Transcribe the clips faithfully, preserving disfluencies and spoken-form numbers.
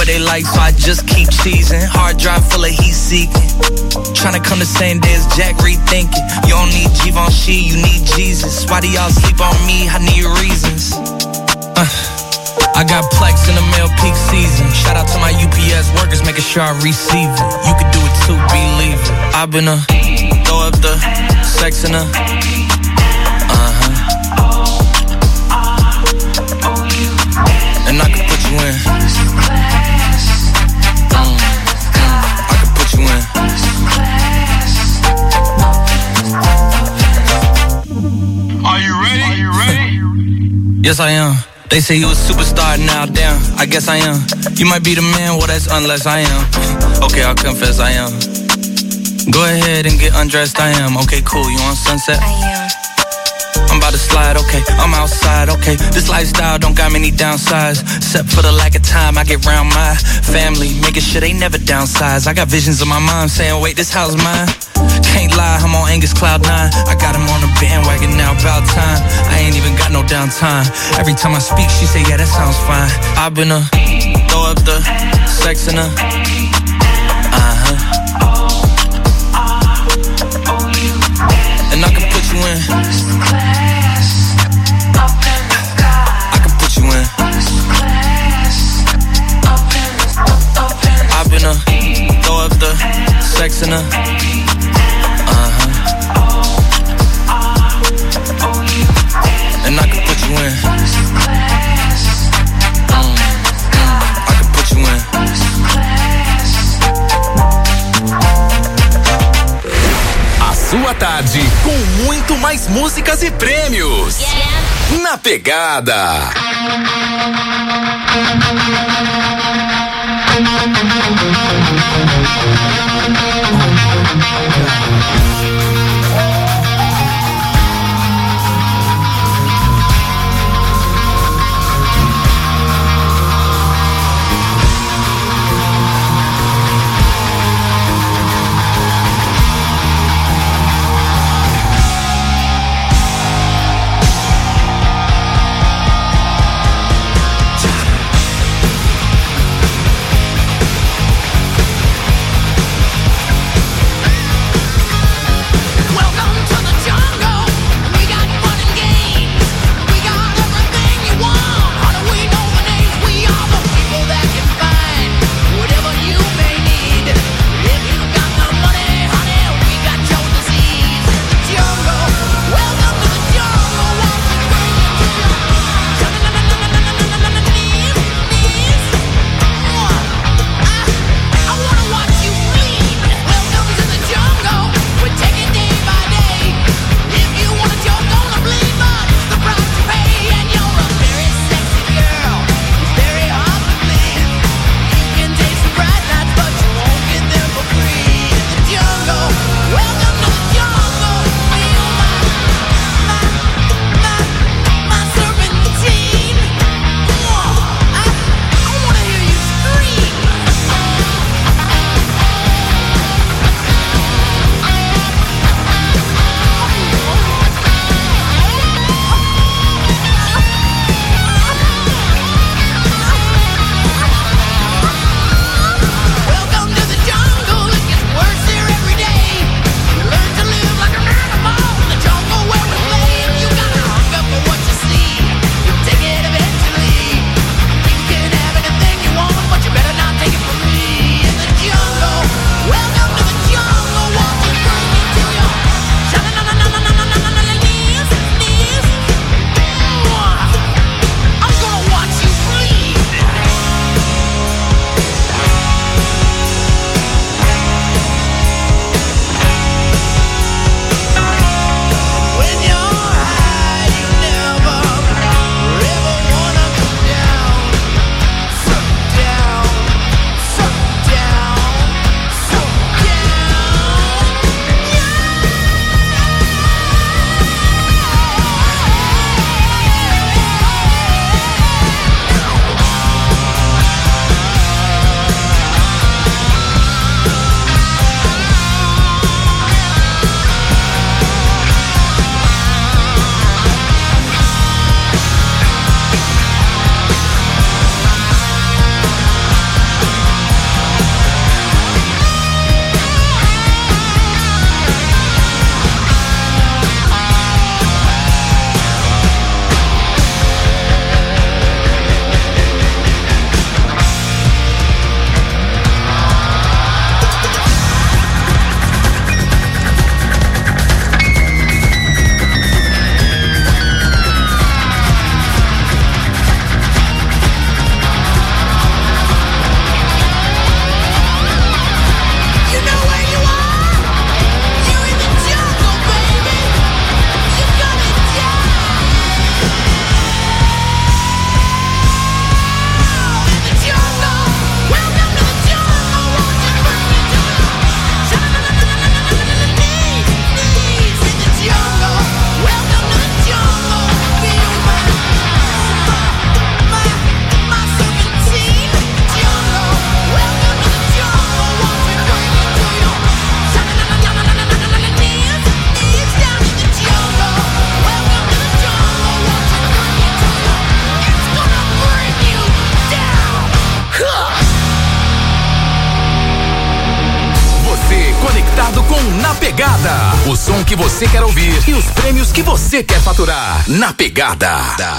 what they like, so I just keep cheesing. Hard drive full of heat seeking. Tryna come the same day as Jack, rethinking. You don't need Givenchy, you need Jesus. Why do y'all sleep on me? I need reasons. Uh, I got Plex in the mail peak season. Shout out to my U P S workers, making sure I receive it. You could do it too, believe it. I've been a throw up the sex in a and I can put you in. Mm, I can put you in. Are you ready? Are you ready? Yes, I am. They say you a superstar now, damn. I guess I am. You might be the man, well, that's unless I am. Okay, I'll confess I am. Go ahead and get undressed, I am. Okay, cool, you on Sunset? I am. I'm about to slide, okay, I'm outside, okay. This lifestyle don't got many downsides, except for the lack of time I get around my family, making sure they never downsize. I got visions of my mom saying, wait, this house mine. Can't lie, I'm on Angus Cloud nine. I got him on the bandwagon now, about time. I ain't even got no downtime. Every time I speak, she say, yeah, that sounds fine. I've been a throw up the sex in a uh-huh. And I can put you in. I've been a throw up the sex in a uh-huh. And I can put you in. Mm, mm, I can put you in. A sua tarde com muito mais músicas e prêmios. Yeah. Na Pegada. Pegada, o som que você quer ouvir e os prêmios que você quer faturar. Na Pegada.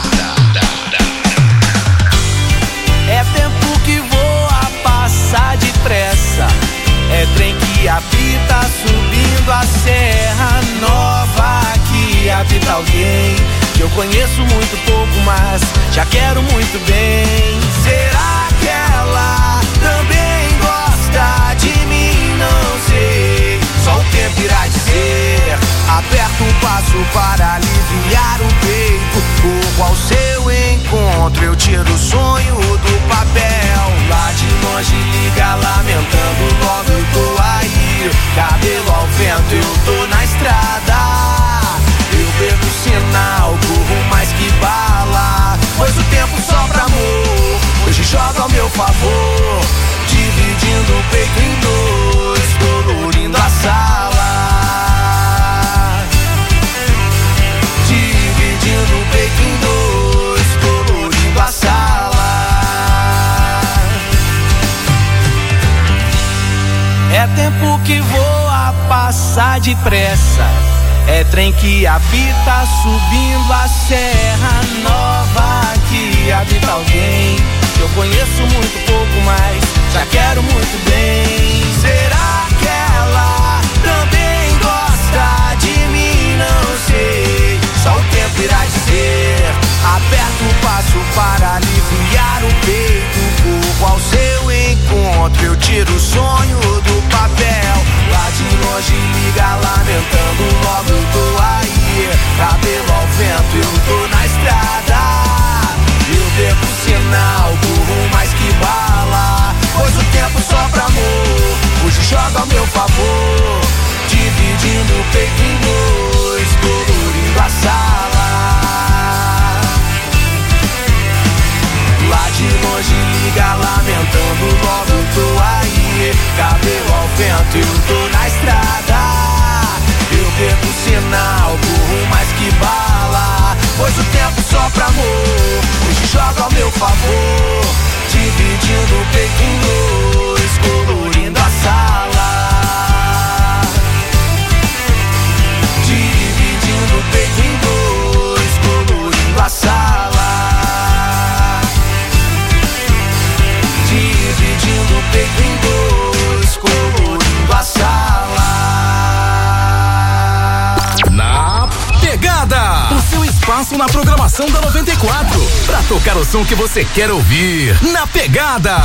É tempo que voa, passa depressa. É trem que habita subindo a serra nova, que habita alguém que eu conheço muito pouco, mas já quero muito bem. Será que ela também gosta de mim? Não sei, só o tempo irá dizer. Aperto o passo para aliviar o peito, corro ao seu encontro, eu tiro o sonho do papel. Lá de longe liga lamentando, logo eu tô aí, cabelo ao vento, eu tô na estrada. Eu perco o sinal, corro mais que bala, pois o tempo sobra amor, hoje joga ao meu favor, dividindo o peito em dois, colorindo a sala. Dividindo o peito em dois, colorindo a sala. É tempo que voa, passa depressa. É trem que habita subindo a serra nova, que habita alguém que eu conheço muito pouco, mas já quero muito bem. Será que ela também gosta de mim? Não sei, só o tempo irá dizer. Aperto o passo para aliviar o peito, corro ao seu encontro, eu tiro o sonho do papel. Lá de longe liga lamentando, logo eu tô aí, cabelo ao vento, eu tô na estrada. Eu perco o sinal, corro mais que bala, pois o tempo sobra amor, hoje joga ao meu favor, dividindo o peito em dois, colorindo a sala. Lá de longe liga lamentando, logo eu tô aí, cabelo ao vento, eu tô na estrada. Eu perco o sinal, corro mais que bala, pois o tempo sopra amor, hoje joga ao meu favor, dividindo o peito em dois, colorindo a sala. Dividindo o peito em dois, colorindo a sala. Dividindo o peito em dois, colorindo a sala. Na Pegada, o seu espaço na programação da noventa e quatro, pra tocar o som que você quer ouvir. Na Pegada.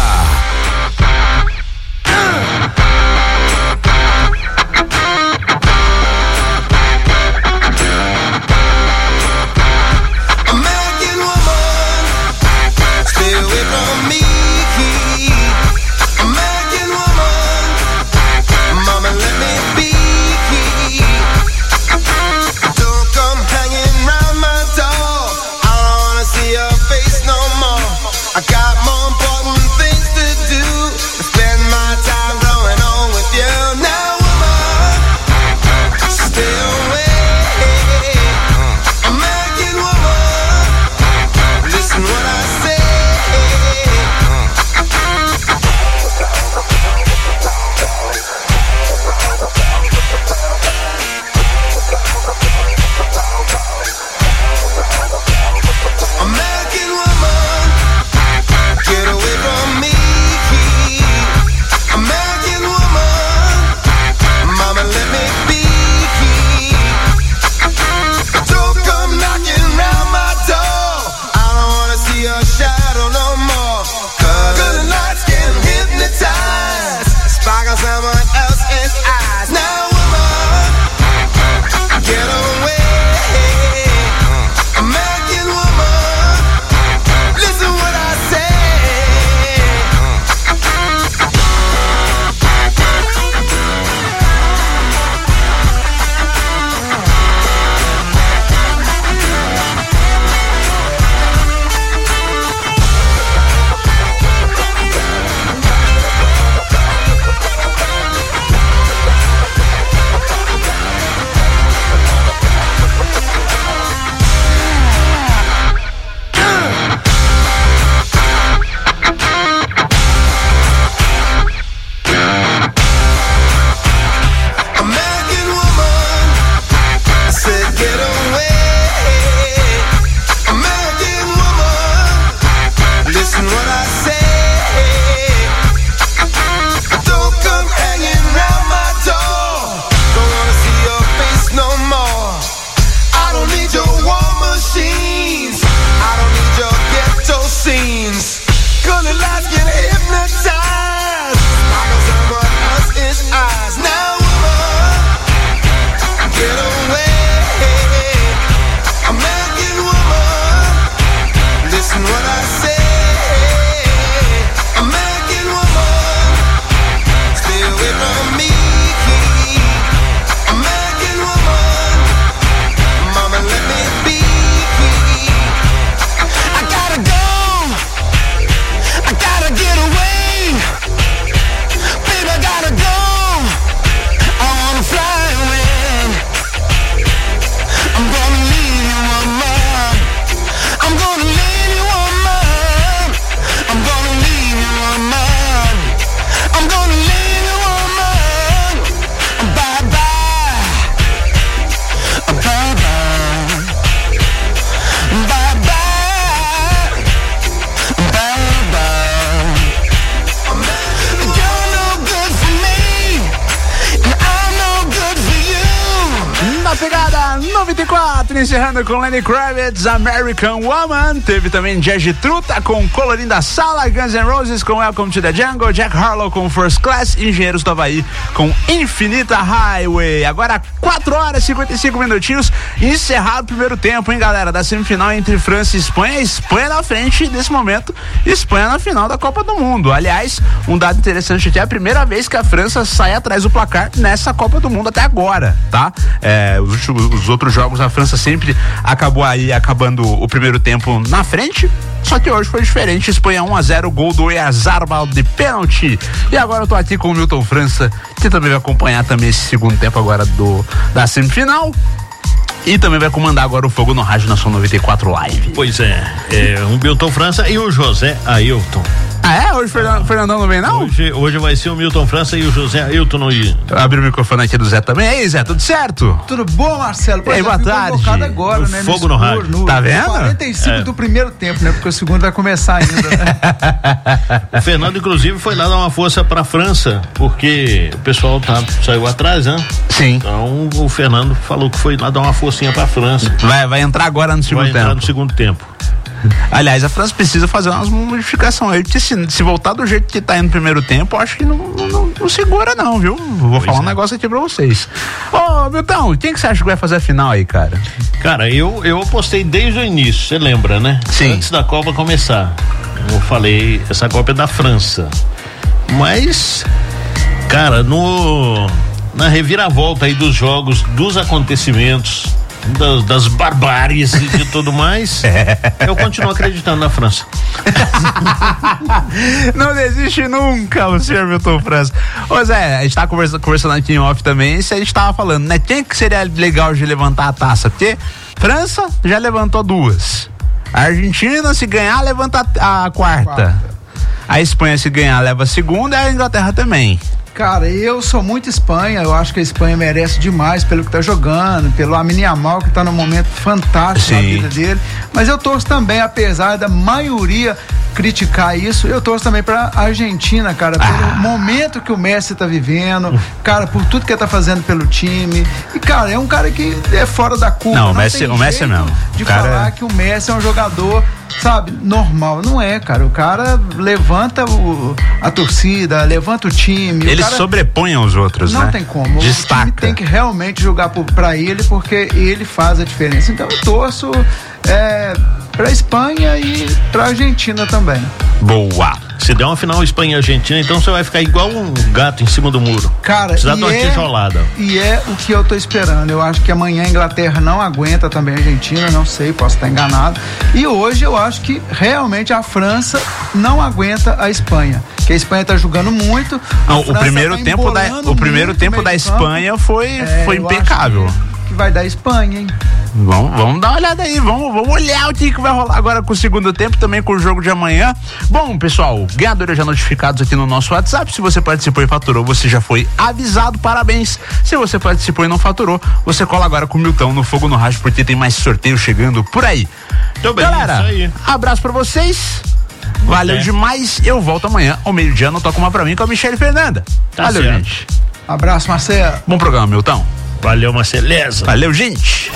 American woman, stay away from me. American woman, mama let me be. Don't come hanging round my door, I don't wanna see your face no more. I got more important things to do, spend my time blowing quatro, encerrando com Lenny Kravitz, American Woman. Teve também Jazzy Truta com Colorinda Sala, Guns N' Roses com Welcome to the Jungle, Jack Harlow com First Class, Engenheiros do Havaí com Infinita Highway. Agora quatro horas e cinquenta e cinco minutinhos, encerrado o primeiro tempo, hein, galera, da semifinal entre França e Espanha. Espanha na frente nesse momento, Espanha na final da Copa do Mundo. Aliás, um dado interessante aqui, é a primeira vez que a França sai atrás do placar nessa Copa do Mundo até agora, tá? É, os, os outros jogos a França sempre acabou aí acabando o primeiro tempo na frente, só que hoje foi diferente. Espanha um a zero, gol do Oyarzabal de pênalti. E agora eu tô aqui com o Milton França, que também vai acompanhar também esse segundo tempo agora do, da semifinal. E também vai comandar agora o Fogo no Rádio Nação noventa e quatro Live. Pois é, é o Milton França e o José Ailton. Ah, é? Hoje o Fernandão não vem, não? Hoje, hoje vai ser o Milton França e o José Ailton no ir. Abri o microfone aqui do Zé também. E aí, Zé, tudo certo? Tudo bom, Marcelo? E aí, boa tarde. Agora, no né, Fogo no no Rádio. No, tá vendo? quarenta e cinco é. do primeiro tempo, né? Porque o segundo vai começar ainda, né? O Fernando, inclusive, foi lá dar uma força pra França, porque o pessoal tá, saiu atrás, né? Sim. Então, o Fernando falou que foi lá dar uma forcinha pra França. Vai, vai entrar agora no segundo vai tempo. Vai entrar no segundo tempo. Aliás, a França precisa fazer umas modificações aí, porque se, se voltar do jeito que tá indo no primeiro tempo, acho que não, não, não segura não, viu? Vou pois falar é. um negócio aqui pra vocês. Ô, Milton, quem que você acha que vai fazer a final aí, cara? Cara, eu, eu apostei desde o início, você lembra, né? Sim. Antes da Copa começar, eu falei, essa Copa é da França. Mas, cara, no na reviravolta aí dos jogos, dos acontecimentos, Das, das barbáries e de tudo mais, eu continuo acreditando na França. Não desiste nunca o senhor Milton França. Ô Zé, a gente tá conversando, conversando aqui em off também, isso a gente tava falando, né? Quem que seria legal de levantar a taça? Porque França já levantou duas, a Argentina, se ganhar, levanta a, a quarta. quarta a Espanha, se ganhar, leva a segunda, e a Inglaterra também. Cara, eu sou muito Espanha, eu acho que a Espanha merece demais pelo que tá jogando, pelo Lamine Yamal, que tá num momento fantástico Sim. na vida dele, mas eu torço também, apesar da maioria criticar isso, eu torço também pra Argentina, cara, pelo ah. momento que o Messi tá vivendo, cara, por tudo que ele tá fazendo pelo time, e cara, é um cara que é fora da curva. Não, o Messi, o Messi é mesmo. De o cara falar é... que o Messi é um jogador, sabe, normal, não é, cara, o cara levanta o, a torcida, levanta o time. Ele o cara sobrepõe aos outros, não né? Não tem como. Destaca. O time tem que realmente jogar por, pra ele, porque ele faz a diferença. Então eu torço é, pra Espanha e pra Argentina também. Boa. Se der uma final Espanha e Argentina, então você vai ficar igual um gato em cima do muro. Cara, precisa de uma é, tijolada. E é o que eu tô esperando. Eu acho que amanhã a Inglaterra não aguenta também a Argentina, não sei, posso estar enganado. E hoje eu acho que realmente a França não aguenta a Espanha. Que a Espanha tá jogando muito. Não, o primeiro tá tempo da o primeiro tempo da Espanha foi é, foi impecável. Que vai dar Espanha, hein? Vamos, vamos dar uma olhada aí, vamos, vamos olhar o que, que vai rolar agora com o segundo tempo, também com o jogo de amanhã. Bom, pessoal, ganhadores já notificados aqui no nosso WhatsApp. Se você participou e faturou, você já foi avisado, parabéns. Se você participou e não faturou, você cola agora com o Milton no Fogo no Rádio, porque tem mais sorteio chegando por aí. Tô bem, galera, isso aí. Abraço pra vocês. Valeu é. demais. Eu volto amanhã ao meio-dia no Toca Uma Pra Mim com a Michele Fernanda. Tá Valeu, certo. gente. Abraço, Marcelo. Bom programa, Milton. Valeu, Marceleza. Valeu, gente.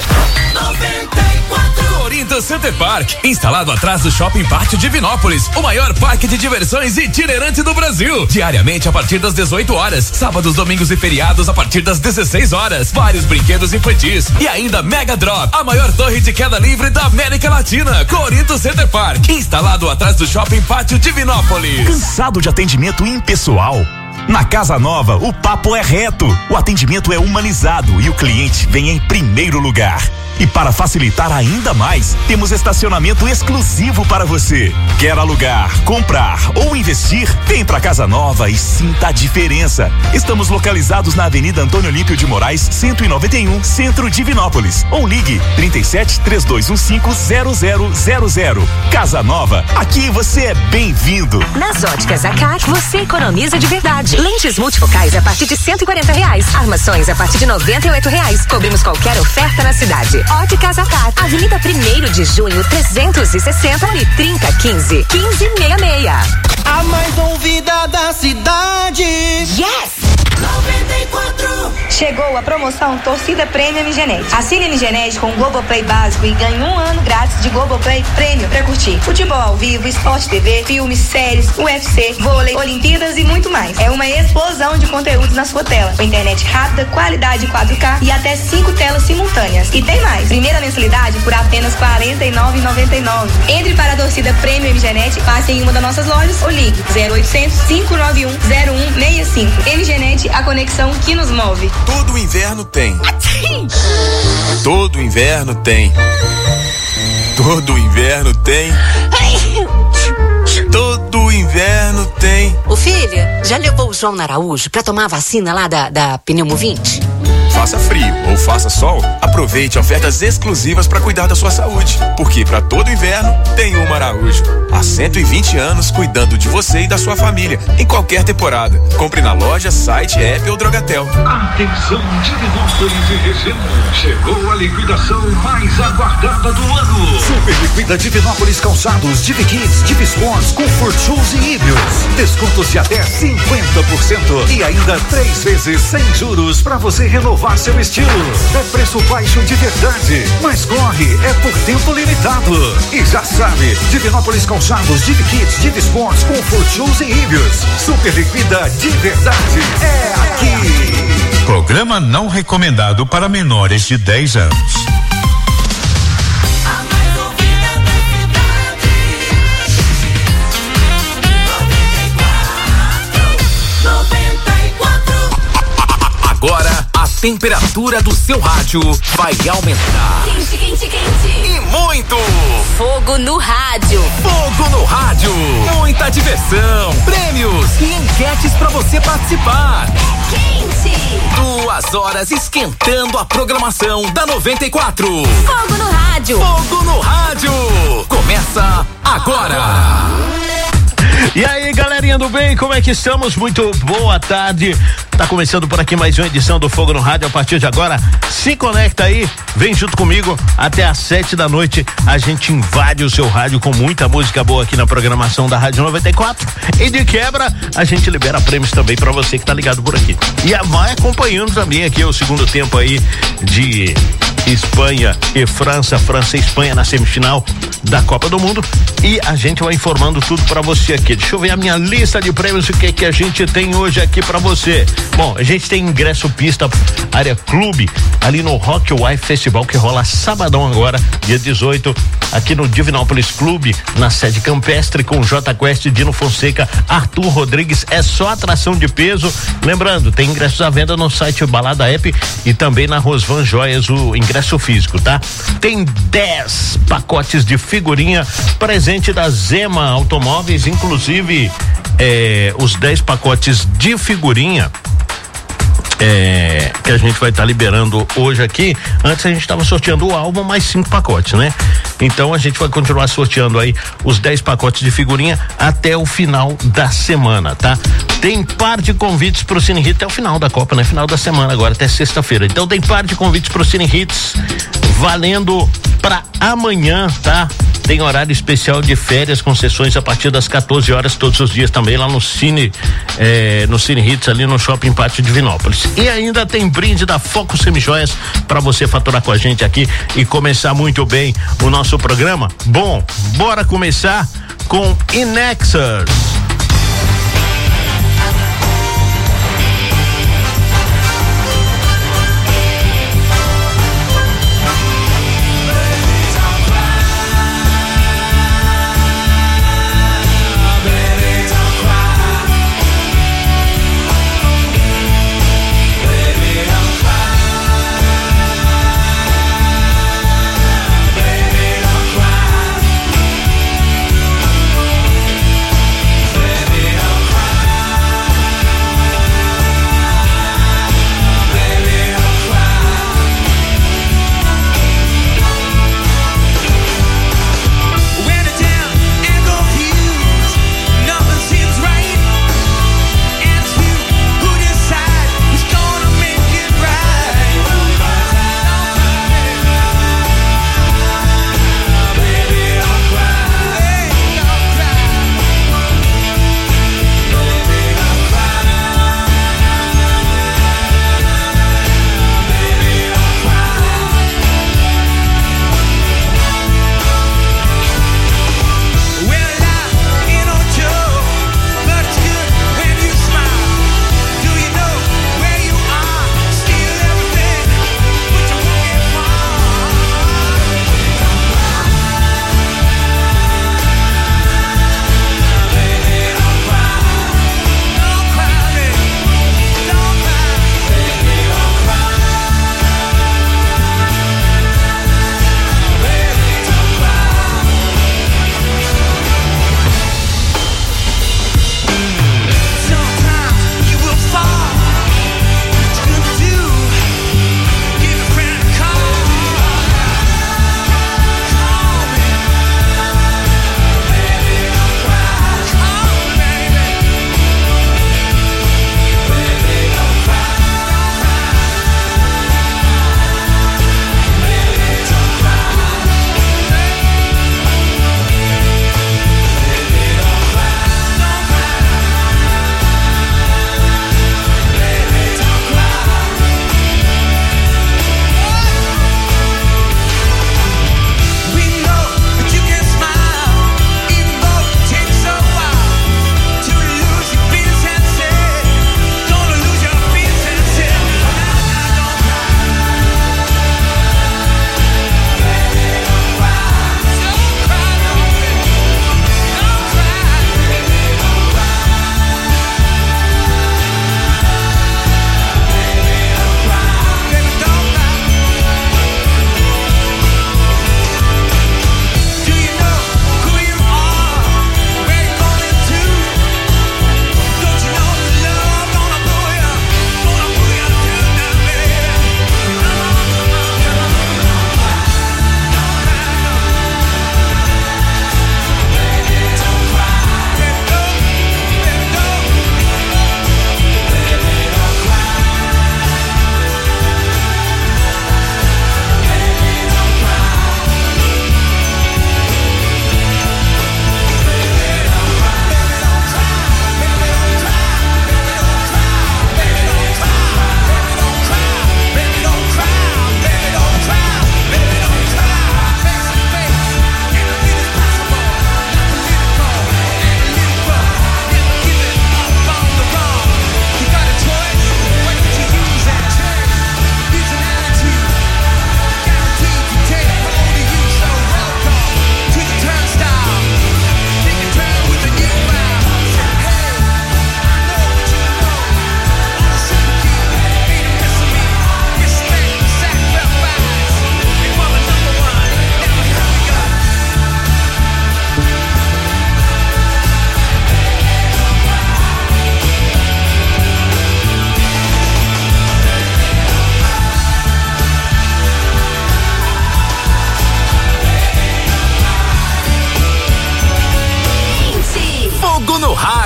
Corinthians Center Park, instalado atrás do Shopping Pátio de Divinópolis, o maior parque de diversões itinerante do Brasil. Diariamente a partir das dezoito horas, sábados, domingos e feriados a partir das dezesseis horas. Vários brinquedos infantis e ainda Mega Drop, a maior torre de queda livre da América Latina. Corinthians Center Park, instalado atrás do Shopping Pátio de Divinópolis. Cansado de atendimento impessoal? Na Casa Nova, o papo é reto, o atendimento é humanizado e o cliente vem em primeiro lugar. E para facilitar ainda mais, temos estacionamento exclusivo para você. Quer alugar, comprar ou investir? Vem pra Casa Nova e sinta a diferença. Estamos localizados na Avenida Antônio Olímpio de Moraes, cento e noventa e um, Centro Divinópolis. Ou ligue trinta e sete, três dois um cinco, zero zero zero zero. Casa Nova, aqui você é bem-vindo. Nas óticas Acar, você economiza de verdade. Lentes multifocais a partir de cento e quarenta reais. Armações a partir de noventa e oito reais. Cobrimos qualquer oferta na cidade. Óticas Acar, Avenida primeiro de junho, trezentos e sessenta e trinta, quinze, quinze sessenta e seis. A mais ouvida da cidade. Yes! noventa e quatro Chegou a promoção Torcida Prêmio M G Net. Assine M G Net com o Globoplay básico e ganhe um ano grátis de Globoplay Prêmio pra curtir futebol ao vivo, Sport T V, filmes, séries, U F C, vôlei, Olimpíadas e muito mais. É uma explosão de conteúdos na sua tela. Com internet rápida, qualidade quatro K e até cinco telas simultâneas. E tem mais. Primeira mensalidade por apenas quarenta e nove reais e noventa e nove centavos. Entre para a Torcida Prêmio M G Net, passe em uma das nossas lojas ou ligue zero oitocentos, cinco nove um, zero um seis cinco. M G Net, a conexão que nos move. Todo inverno tem. Todo inverno tem. Todo inverno tem. Todo inverno tem. Ô filha, já levou o João na Araújo pra tomar a vacina lá da, da Pneumovinte? Faça frio ou faça sol, aproveite ofertas exclusivas para cuidar da sua saúde. Porque para todo inverno tem uma Araújo. Há cento e vinte anos cuidando de você e da sua família, em qualquer temporada. Compre na loja, site, app ou Drogatel. Atenção, Divinópolis e região. Chegou a liquidação mais aguardada do ano. Super Liquida Divinópolis Calçados, Divi Kids, Divi Sports, Comfort Shoes e Íbios. Descontos de até cinquenta por cento e ainda três vezes sem juros para você renovar seu estilo. É preço baixo de verdade, mas corre, é por tempo limitado. E já sabe, Divinópolis Calçados, Divi Kids, Divi Sports, Comfort Shoes e Íbios. Super Liquida de verdade é aqui. Programa não recomendado para menores de dez anos. Agora a temperatura do seu rádio vai aumentar. Quente, quente, quente. E muito! Fogo no rádio. Fogo no rádio. Muita diversão, prêmios e enquetes pra você participar. É quente. Duas horas esquentando a programação da noventa e quatro. Fogo no rádio. Fogo no rádio. Começa agora. E aí, galerinha do bem, como é que estamos? Muito boa tarde. Tá começando por aqui mais uma edição do Fogo no Rádio. A partir de agora, se conecta aí, vem junto comigo até às sete da noite. A gente invade o seu rádio com muita música boa aqui na programação da Rádio noventa e quatro. E de quebra, a gente libera prêmios também pra você que tá ligado por aqui. E vai acompanhando também aqui o segundo tempo aí de Espanha e França, França e Espanha na semifinal da Copa do Mundo. E a gente vai informando tudo pra você aqui. Deixa eu ver a minha lista de prêmios, o que que a gente tem hoje aqui pra você. Bom, a gente tem ingresso pista área clube ali no Rock Wife Festival, que rola sabadão agora, dia dezoito, aqui no Divinópolis Clube, na sede campestre, com J Quest, Dino Fonseca, Arthur Rodrigues. É só atração de peso. Lembrando, tem ingressos à venda no site Balada App e também na Rosvan Joias, o ingresso físico, tá? Tem dez pacotes de figurinha, presente da Zema Automóveis, inclusive é, os dez pacotes de figurinha É, que a gente vai estar tá liberando hoje aqui. Antes a gente estava sorteando o álbum mais cinco pacotes, né? Então a gente vai continuar sorteando aí os dez pacotes de figurinha até o final da semana, tá? Tem par de convites pro Cine Hits até o final da Copa, né? Final da semana agora, até sexta-feira. Então tem par de convites pro Cine Hits valendo pra amanhã, tá? Tem horário especial de férias com sessões a partir das quatorze horas todos os dias também lá no Cine, eh, no Cine Hits, ali no Shopping Pátio Divinópolis. E ainda tem brinde da Foco Semijoias para você faturar com a gente aqui e começar muito bem o nosso programa. Bom, bora começar com Inexus.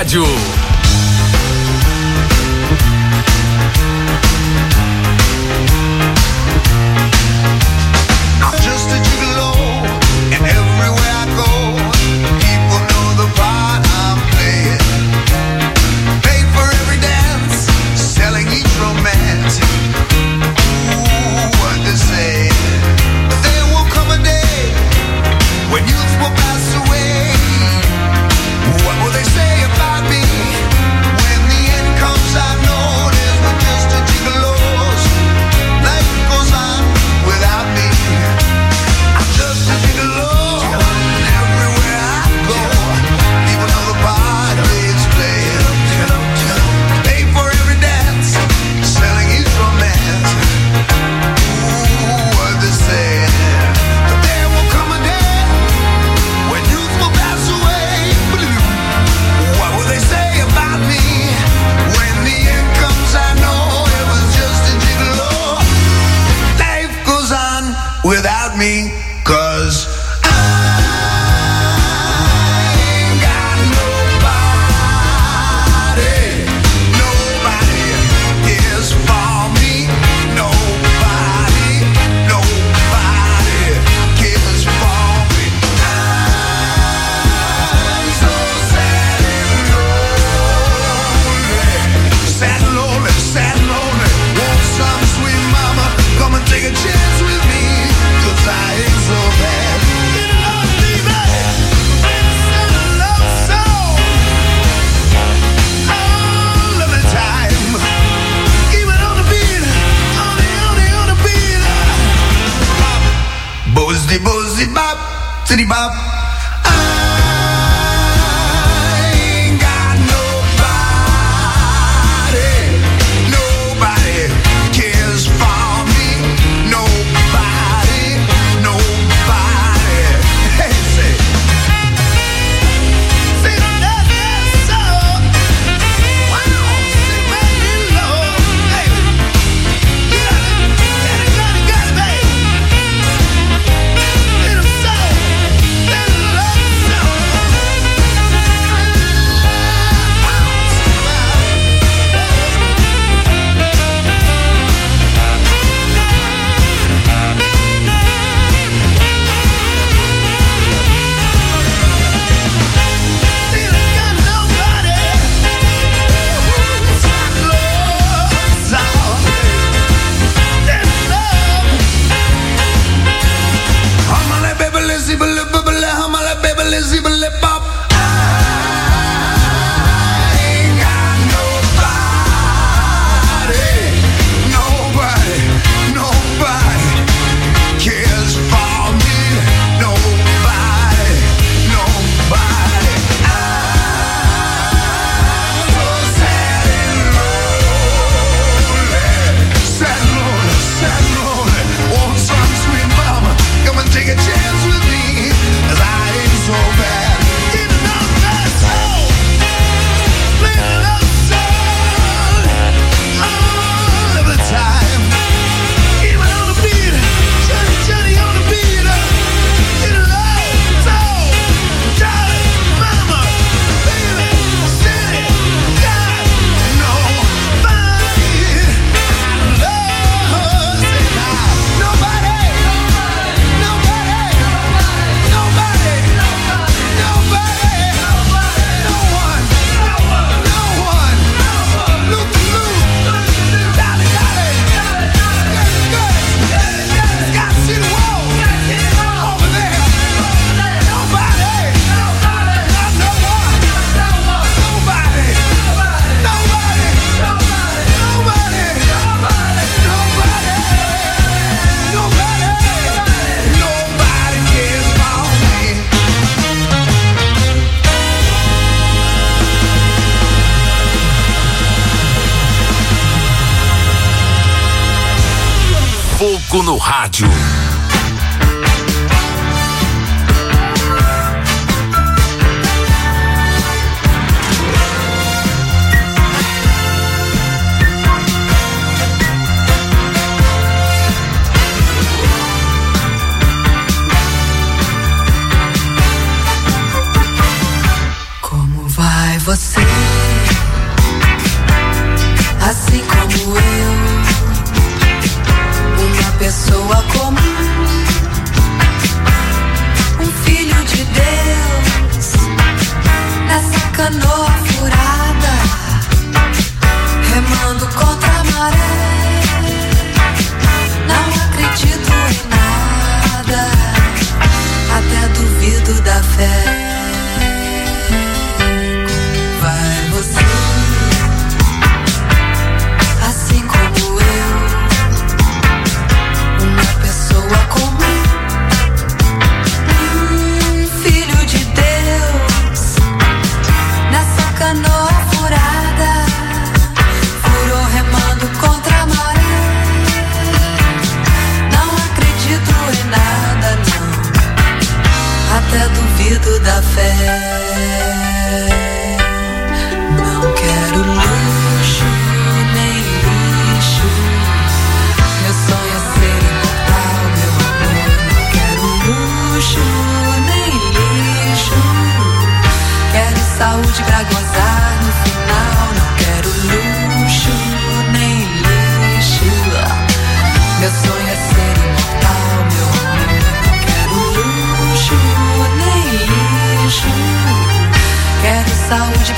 rádio. Without me, cause Bozzy, bozzy, bop, city bop. I ain't got nobody, nobody cares for me, nobody, nobody. Hey, say, say that, that's so. Wow, say man, love, hey, you got it, got it, got it, got it, baby. Fogo no rádio. Como vai você?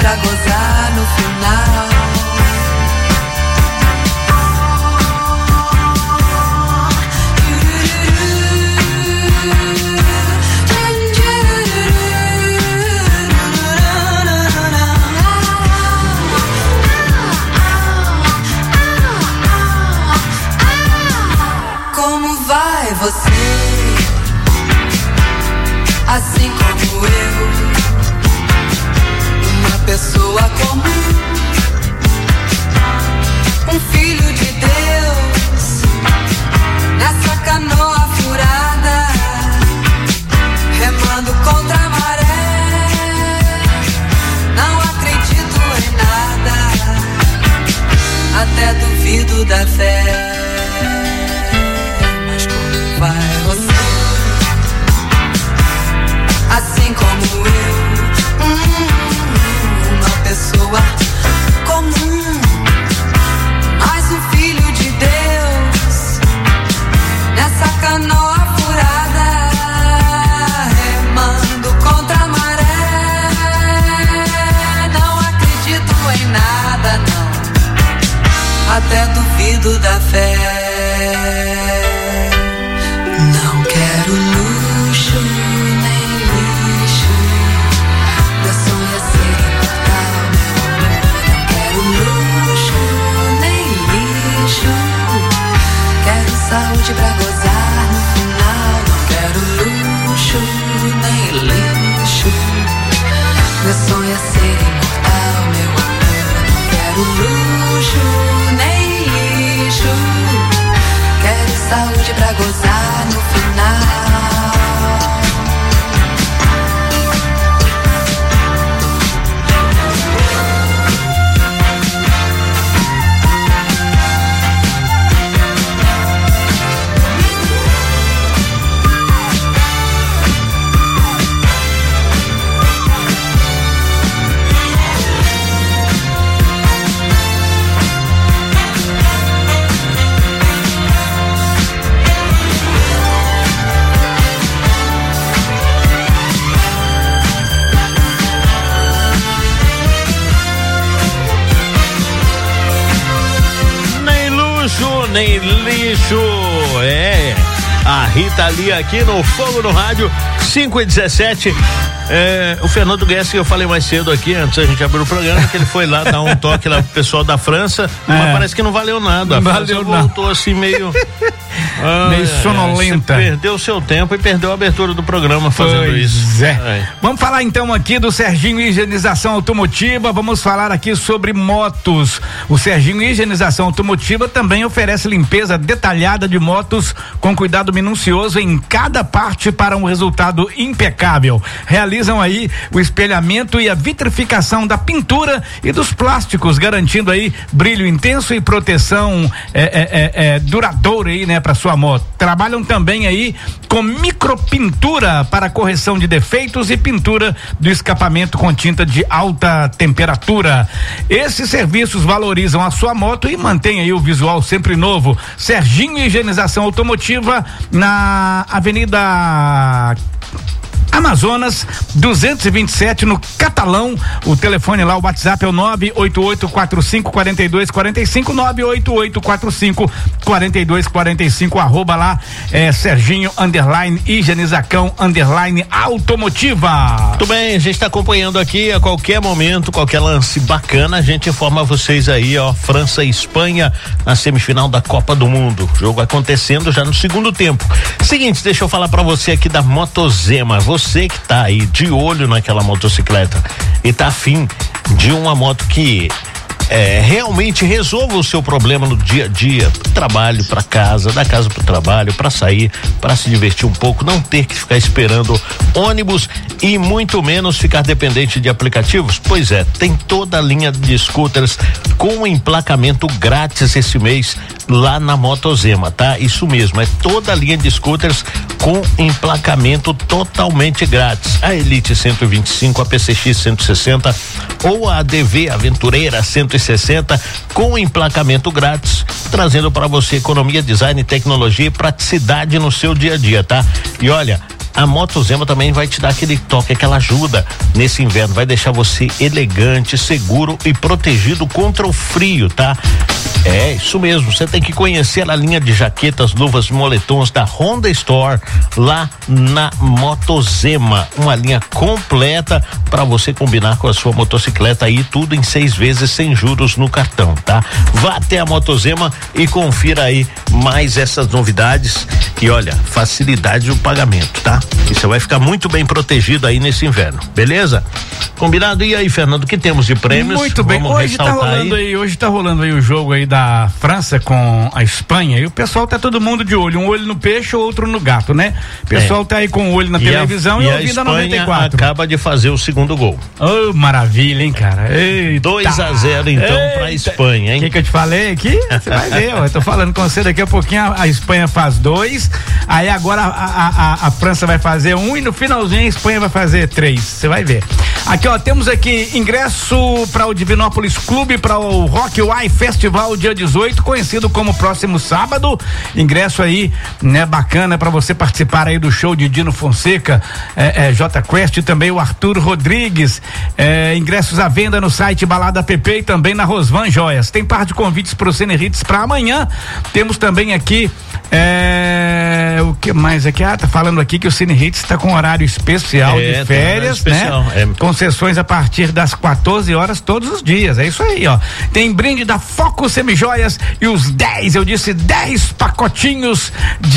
pra gozar no final. Como vai você? Assim como eu, uma pessoa comum, um filho de Deus, nessa canoa furada, remando contra a maré. Não acredito em nada, até duvido da fé. Mas como vai você? Assim como eu, hum, uma pessoa comum, mais um filho de Deus, nessa canoa furada, remando contra a maré. Não acredito em nada, não, até duvido da fé. Não quero luxo nem lixo, meu sonho é ser imortal, meu amor. Não quero luxo nem lixo, quero saúde pra gozar no final. Não quero luxo nem lixo, meu sonho é ser imortal, meu amor. Não quero luxo nem lixo, quero saúde pra gozar no final. Nem lixo, é a Rita Lee aqui no Fogo no Rádio, cinco e dezessete. É, o Fernando Guess, que eu falei mais cedo aqui, antes a gente abrir o programa, que ele foi lá dar um toque lá pro pessoal da França, é. Mas parece que não valeu nada. A não França valeu voltou não. assim meio ah, meio sonolenta. É, perdeu o seu tempo e perdeu a abertura do programa fazendo pois isso. É. É. Vamos falar então aqui do Serginho Higienização Automotiva, vamos falar aqui sobre motos. O Serginho Higienização Automotiva também oferece limpeza detalhada de motos com cuidado minucioso em cada parte para um resultado impecável. Realizam aí o espelhamento e a vitrificação da pintura e dos plásticos, garantindo aí brilho intenso e proteção é, é, é, é, duradoura aí, né, para sua moto. Trabalham também aí com micropintura para correção de defeitos e pintura do escapamento com tinta de alta temperatura. Esses serviços valorizam a sua moto e mantém aí o visual sempre novo. Serginho Higienização Automotiva na Avenida Amazonas duzentos e vinte e sete, no Catalão. O telefone lá, o WhatsApp é o nove oito oito quatro cinco quatro dois quatro cinco, nove oito oito quatro cinco quatro dois quatro cinco, arroba lá é Serginho underline Higienizacão underline Automotiva. Muito bem, a gente está acompanhando aqui a qualquer momento, qualquer lance bacana, a gente informa vocês aí, ó, França e Espanha na semifinal da Copa do Mundo. Jogo acontecendo já no segundo tempo. Seguinte, deixa eu falar para você aqui da Motozema. Você que tá aí de olho naquela motocicleta e tá afim de uma moto que é, realmente resolva o seu problema no dia a dia, pro trabalho, para casa, da casa pro trabalho, para sair, para se divertir um pouco, não ter que ficar esperando ônibus e muito menos ficar dependente de aplicativos. Pois é, tem toda a linha de scooters com emplacamento grátis esse mês lá na Motozema, tá? Isso mesmo, é toda a linha de scooters com emplacamento totalmente grátis. A Elite cento e vinte e cinco, a P C X cento e sessenta ou a A D V Aventureira cento e sessenta com emplacamento grátis, trazendo para você economia, design, tecnologia e praticidade no seu dia a dia, tá? E olha, a Motozema também vai te dar aquele toque, aquela ajuda nesse inverno, vai deixar você elegante, seguro e protegido contra o frio, tá? É, isso mesmo, você tem que conhecer a linha de jaquetas, luvas, moletons da Honda Store lá na Motozema, uma linha completa para você combinar com a sua motocicleta aí, tudo em seis vezes sem juros no cartão, tá? Vá até a Motozema e confira aí mais essas novidades e olha, facilidade do pagamento, tá? E você vai ficar muito bem protegido aí nesse inverno, beleza? Combinado? E aí, Fernando, o que temos de prêmios? Muito bem, Vamos hoje tá rolando aí. aí, hoje tá rolando aí o jogo aí da França com a Espanha e o pessoal tá todo mundo de olho, um olho no peixe, outro no gato, né? O pessoal é. tá aí com o olho na e televisão a, e, e ouvindo a Espanha noventa e quatro. Acaba de fazer o segundo gol. Oh, maravilha, hein, cara? dois a zero então Eita. pra Espanha, hein? O que que eu te falei aqui? Você vai ver, ó, eu tô falando com você daqui a pouquinho, a, a Espanha faz dois, aí agora a, a, a, a França vai fazer um e no finalzinho a Espanha vai fazer três, você vai ver. Aqui, ó, temos aqui ingresso para o Divinópolis Clube para o Rock Y Festival dia dezoito, conhecido como próximo sábado. Ingresso aí, né, bacana para você participar aí do show de Dino Fonseca, é, é, J Quest e também o Arthur Rodrigues. É, ingressos à venda no site Balada App e também na Rosvan Joias. Tem par de convites para o Cine Hits para amanhã. Temos também aqui é, o que mais aqui? Ah, tá falando aqui que o Cine Hits está com horário especial é, de férias, especial, né? É. Com sessões a partir das quatorze horas todos os dias. É isso aí, ó. Tem brinde da Foco Semijoias e os dez, eu disse dez pacotinhos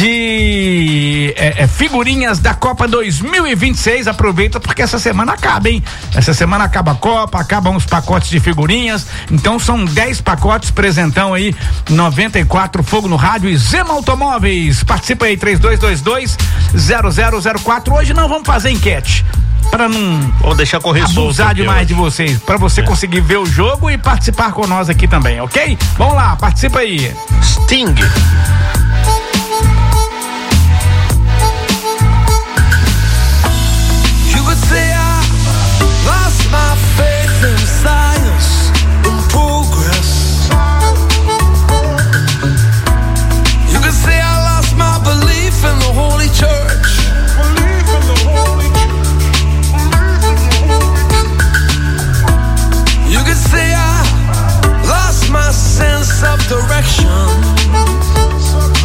de é, é, figurinhas da Copa dois mil e vinte e seis. Aproveita porque essa semana acaba, hein? Essa semana acaba a Copa, acabam os pacotes de figurinhas. Então são dez pacotes, presentão aí, noventa e quatro Fogo no Rádio e Zema Automóveis. Participa aí, três dois dois dois zero zero zero quatro. Hoje não vamos fazer enquete, para não vamos deixar correr abusar demais hoje de vocês, para você é. conseguir ver o jogo e participar com nós aqui também, ok? Vamos lá, participa aí. Sting. You could say I lost my faith in science and progress. You could say I lost my belief in the Holy Church. Belief in the Holy You could say I lost my sense of direction.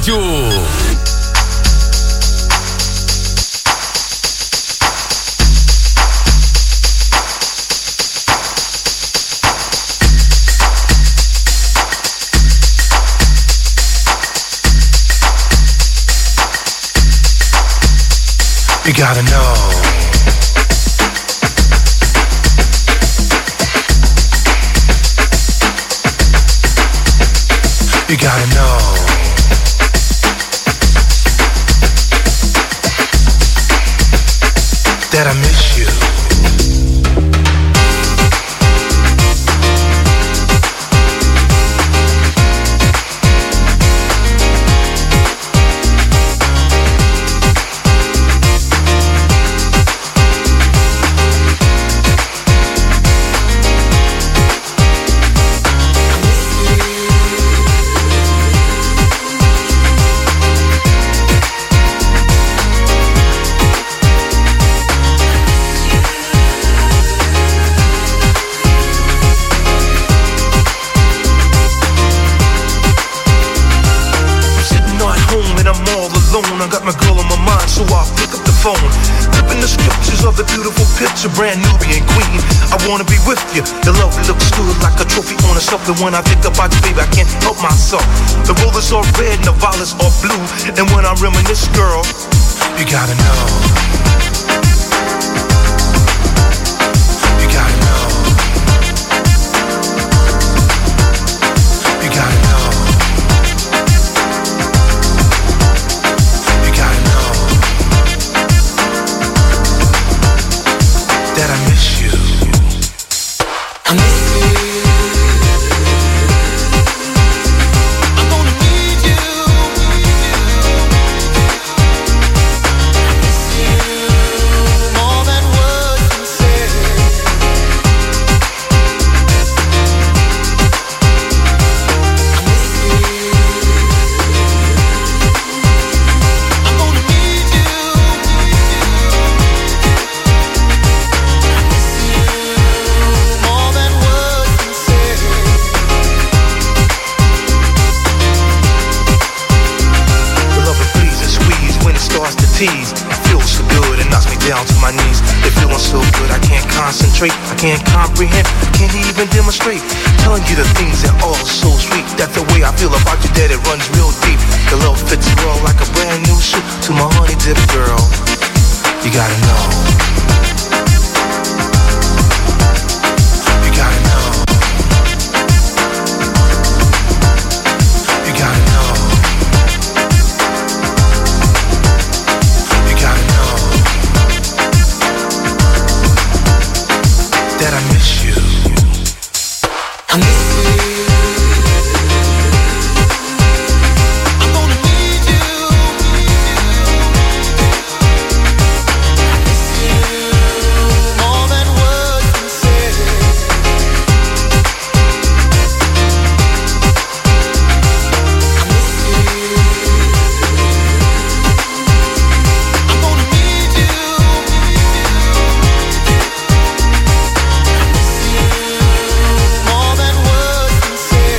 rádio. You gotta know. You gotta know. That I miss you. A brand Nubian queen, I wanna be with you. Your love looks good like a trophy on a shelf. And when I think about you, baby, I can't help myself. The roses are red and the violets are blue. And when I reminisce, girl, you gotta know. You gotta know. You gotta know. You gotta know that I miss you. I miss you. I'm gonna need you. I miss you more than words can say. I miss you. I'm gonna need you. Tease. Feels so good, it knocks me down to my knees. It feeling so good, I can't concentrate, I can't comprehend, can't even demonstrate. Telling you the things that are so sweet. That's the way I feel about you, that it runs real deep. The love fits well like a brand new shoe. To my honey dip girl, you gotta know. You gotta know. You gotta know. That I miss you. I miss you. I'm gonna need you. I miss you more than words can say. I miss you. I'm gonna need you. More than words can say.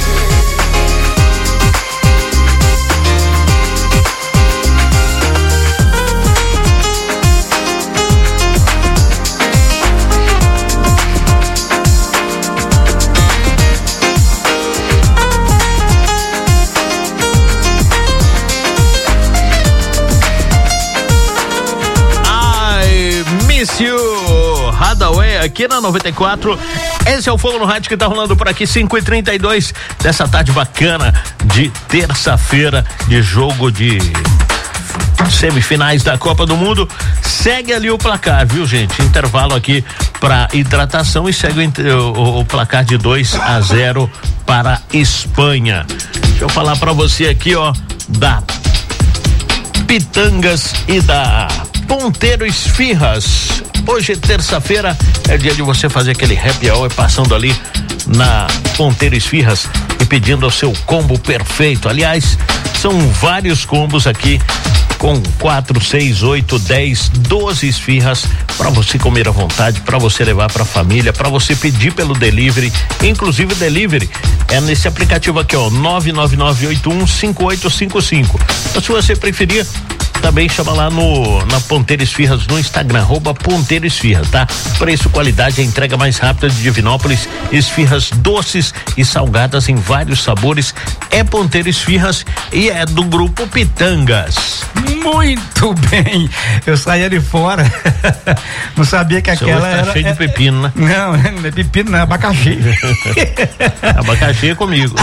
I miss you, Hadaway, aqui na noventa e quatro. Esse é o Fogo no Rádio que tá rolando por aqui, cinco e trinta e dois dessa tarde bacana de terça-feira, de jogo de semifinais da Copa do Mundo. Segue ali o placar, viu, gente? Intervalo aqui para hidratação e segue o, o, o placar de dois a zero para Espanha. Deixa eu falar para você aqui, ó, da Pitangas e da Ponteiro Esfirras. Hoje, terça-feira, é dia de você fazer aquele happy hour passando ali na Ponteiro Esfirras e pedindo o seu combo perfeito. Aliás, são vários combos aqui com quatro, seis, oito, dez, doze esfirras para você comer à vontade, para você levar para a família, para você pedir pelo delivery, inclusive o delivery é nesse aplicativo aqui, ó, nove nove nove oito um cinco oito cinco cinco. Então, se você preferir, também chama lá no na Ponteira Esfirras no Instagram, arroba Ponteira Esfirra, tá? Preço, qualidade, a entrega mais rápida de Divinópolis, esfirras doces e salgadas em vários sabores. É Ponteira Esfirras e é do grupo Pitangas. Muito bem. Eu saía de fora. Não sabia que Seu aquela tá era cheio de pepino, né? Não, não é pepino, não é abacaxi. Abacaxi é comigo.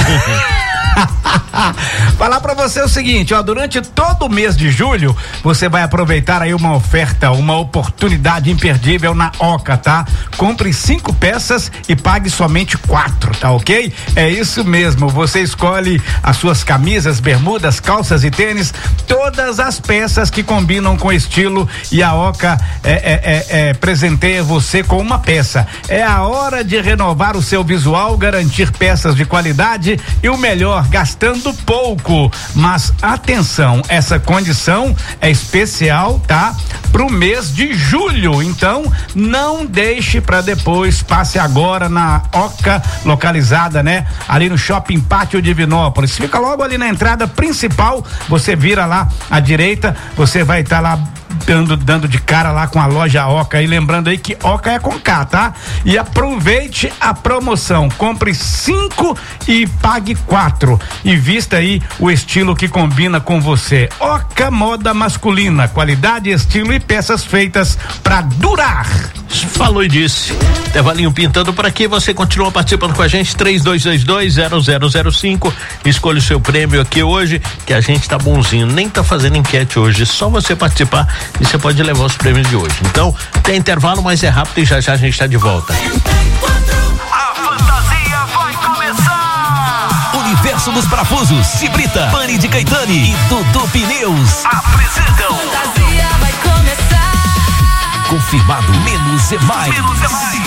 Falar pra você o seguinte, ó, durante todo o mês de julho, você vai aproveitar aí uma oferta, uma oportunidade imperdível na Oca, tá? Compre cinco peças e pague somente quatro, tá ok? É isso mesmo, você escolhe as suas camisas, bermudas, calças e tênis, todas as peças que combinam com estilo, e a Oca é, é, é, é, presenteia você com uma peça. É a hora de renovar o seu visual, garantir peças de qualidade e o melhor, gastando pouco. Mas atenção, essa condição é especial, tá? Pro mês de julho. Então, não deixe para depois, passe agora na Oca, localizada, né? Ali no Shopping Pátio Divinópolis. Fica logo ali na entrada principal, você vira lá à direita, você vai estar tá lá dando, dando de cara lá com a loja Oca, e lembrando aí que Oca é com K, tá? E aproveite a promoção, compre cinco e pague quatro, e vista aí o estilo que combina com você. Oca Moda Masculina, qualidade, estilo e peças feitas pra durar. Falou e disse. Intervalinho pintando por aqui, você continua participando com a gente, três dois dois dois zero zero zero cinco. Escolha o seu prêmio aqui hoje, que a gente tá bonzinho, nem tá fazendo enquete hoje, só você participar e você pode levar os prêmios de hoje. Então, tem intervalo, mas é rápido e já já a gente tá de volta. A fantasia vai começar! Universo dos Parafusos, Cibrita, Pani de Caetani e Dudu Pneus Apresentam. Fantasia vai começar. Confirmado, menos é mais. Menos é mais.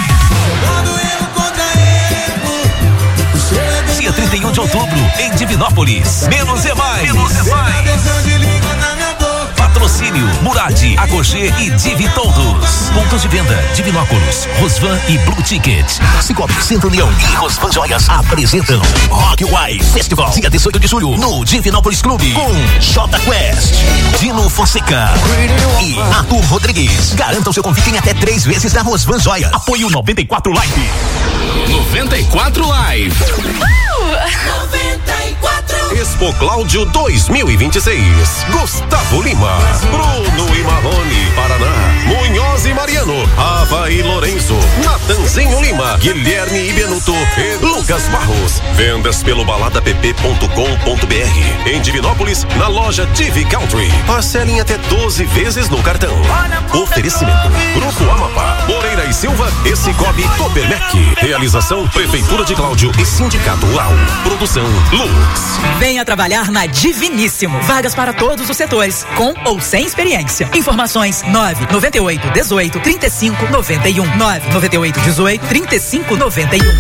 Dia trinta e um de outubro, em Divinópolis. Menos é mais. Menos é mais. Patrocínio Murad, Agogê e Divi Todos. Pontos de venda: Divinópolis, Rosvan e Blue Ticket. Cicobi, Centro União e Rosvan Joias apresentam Rock Why Festival, dia dezoito de julho, no Divinópolis Clube, com J Quest, Dino Fonseca e Arthur Rodrigues. Garanta o seu convite em até três vezes na Rosvan Joias. Apoio noventa e quatro Live. noventa e quatro Live. noventa e quatro. Expo Cláudio dois mil e vinte e seis. Gustavo Lima, Bruno e Marrone, Paraná, Munhoz e Mariano, Ava e Lourenço, Natanzinho Lima, Guilherme e Benuto e Lucas Barros. Vendas pelo balada p p ponto com ponto b r. Em Divinópolis, na loja Divi Country. Parcelem até doze vezes no cartão. Oferecimento: Grupo Amapá, Moreira e Silva e Cicobi Copermec. Realização: Prefeitura de Cláudio e Sindicato Rural. Produção Lux. Venha trabalhar na Diviníssimo. Vagas para todos os setores, com ou sem experiência. Informações: nove nove oito dezoito trinta e cinco noventa e um. nove nove oito dezoito trinta e cinco noventa e um.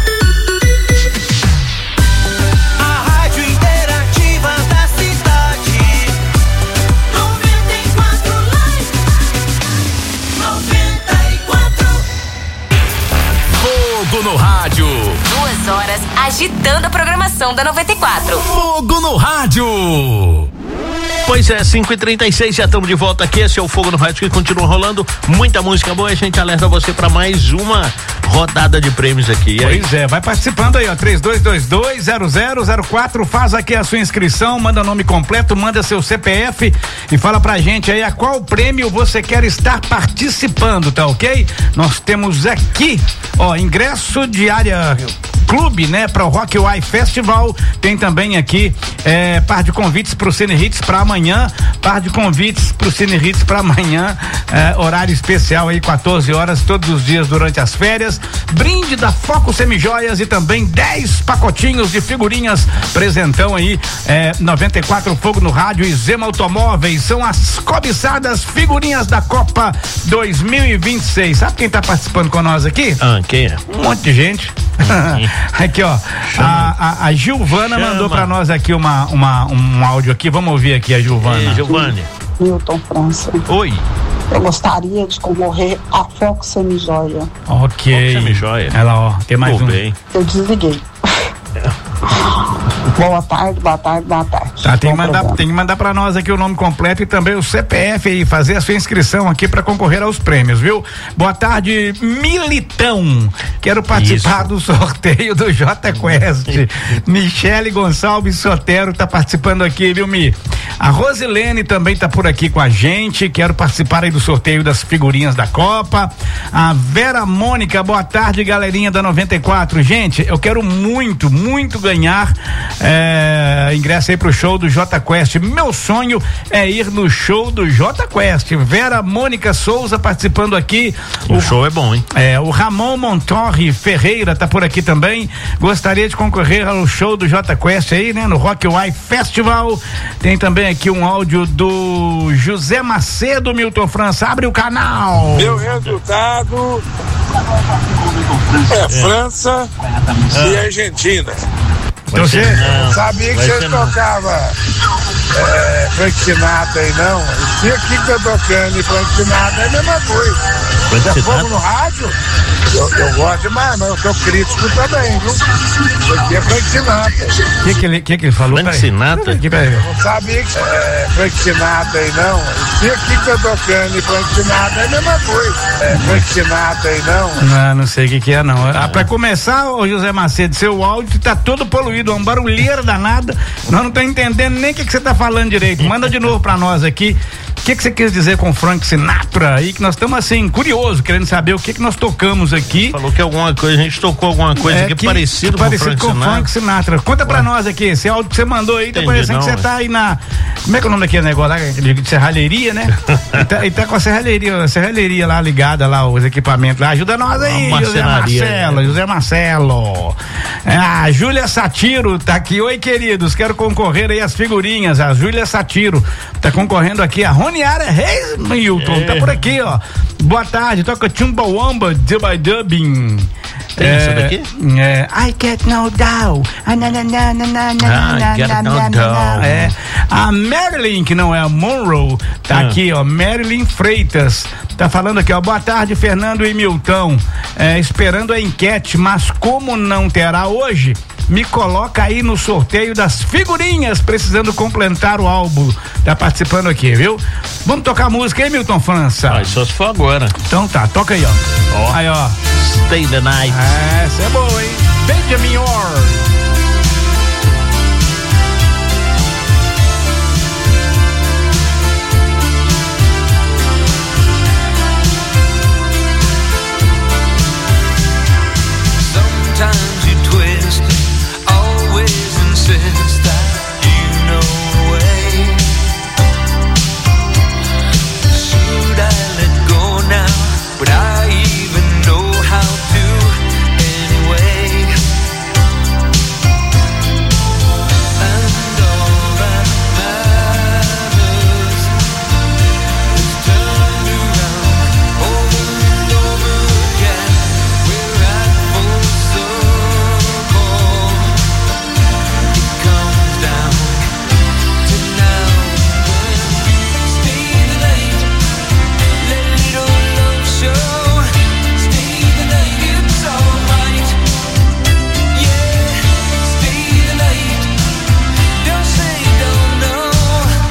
A rádio interativa da cidade. noventa e quatro Live. noventa e quatro. Fogo no rádio. Duas horas agitando a programação da noventa e quatro. Fogo no rádio. Pois é, cinco e trinta e seis, já estamos de volta aqui. Esse é o Fogo no Rádio que continua rolando. Muita música boa. A gente alerta você para mais uma rodada de prêmios aqui. E aí? Pois é, vai participando aí, ó. três dois dois dois zero zero zero quatro. Faz aqui a sua inscrição, manda nome completo, manda seu C P F e fala pra gente aí a qual prêmio você quer estar participando, tá ok? Nós temos aqui, ó, ingresso de área clube, né, para o Rock Why Festival. Tem também aqui é, par de convites pro Cine Hits para amanhã, par de convites pro Cine Hits para amanhã, é, horário especial aí, quatorze horas todos os dias durante as férias. Brinde da Foco Semijoias e também dez pacotinhos de figurinhas. Presentão aí, é, noventa e quatro Fogo no Rádio e Zema Automóveis. São as cobiçadas figurinhas da Copa dois mil e vinte e seis. Sabe quem tá participando com nós aqui? Ah, quem é? Um monte de gente. Aqui, ó, a, a, a Gilvana Chama. mandou pra nós aqui uma, uma, um áudio aqui, vamos ouvir aqui a Gilvana. Ei, Giovane. Milton França. Oi. Eu gostaria de concorrer a Fox Semijoia. Ok. Fox Semijoia. Ela, ó, tem mais Tô um. bem. Eu desliguei. Boa tarde, boa tarde, boa tarde. Tá, tem que, Bom mandar, programa. tem que mandar pra nós aqui o nome completo e também o C P F e fazer a sua inscrição aqui pra concorrer aos prêmios, viu? Boa tarde, Militão. Quero participar Isso. do sorteio do J Quest. Michele Gonçalves Sotero tá participando aqui, viu, Mi? A Rosilene também tá por aqui com a gente. Quero participar aí do sorteio das figurinhas da Copa. A Vera Mônica, boa tarde, galerinha da noventa e quatro. Gente, eu quero muito, muito ganhar é, ingresso aí pro show do J Quest. Meu sonho é ir no show do J Quest. Vera Mônica Souza participando aqui. O, o show é bom, hein? É, o Ramon Montorre Ferreira tá por aqui também. Gostaria de concorrer ao show do J Quest aí, né? No Rock Y Festival. Tem também aqui um áudio do José Macedo, Milton França. Abre o canal. Meu resultado é França e Argentina. Então você sabia que vai você ser não. tocava é, Frank Sinatra aí, não? E aqui que eu tocando e Frank Sinatra é a mesma coisa. Frank Se Sinatra? for no rádio, eu, eu gosto demais, mas eu sou crítico também, viu? Isso aqui é Frank Sinatra. O que que ele, que que ele falou? Frank Peraí. Sinatra? Aqui, peraí. Eu não sabia que é, Frank Sinatra aí, não? E aqui que eu tocando e Frank Sinatra é a mesma coisa. É, Frank Sinatra aí, não? Não, não sei o que que é, não. Ah, pra começar, ô José Macedo, seu áudio tá todo poluído, é um barulheiro danado. Nós não estamos entendendo nem o que que você tá falando direito. Manda de novo pra nós aqui. O que que você quis dizer com Frank Sinatra aí, que nós estamos assim, curiosos, querendo saber o que que nós tocamos aqui. Falou que alguma coisa, a gente tocou alguma coisa É, aqui que- parecido, que com, parecido Frank com Sinatra. Frank Sinatra. Conta pra nós aqui, esse áudio que você mandou aí, tá Entendi, parecendo que não, você tá aí na. Como é que é o nome daquele negócio lá? De de serralheria, né? Ele tá, ele tá com a serralheria, a serralheria lá ligada lá, os equipamentos lá. Ajuda nós aí, Uma José marcenaria, Marcelo, né? José Marcelo. É, a Júlia Satiro tá aqui. Oi, queridos, quero concorrer aí às figurinhas. A Júlia Satiro tá concorrendo aqui. A Roniara Reis Milton tá por aqui, ó. Boa tarde, toca Chumbawamba Dubai Dubbing. Tem essa daqui? É, I get no doubt. Ah, na, na, na, na, na, na, I na, get na, no na, na, doubt. É. A Marilyn, que não é a Monroe, tá Ah. aqui, ó. Marilyn Freitas. Tá falando aqui, ó. Boa tarde, Fernando e Milton. É, esperando a enquete, mas como não terá hoje, me coloca aí no sorteio das figurinhas, precisando completar o álbum. Tá participando aqui, viu? Vamos tocar música aí, Milton França? Ah, só se for agora. Então tá, toca aí, ó. Ó. Aí, ó. Stay the night. Essa é boa, hein? Benjamin Orr.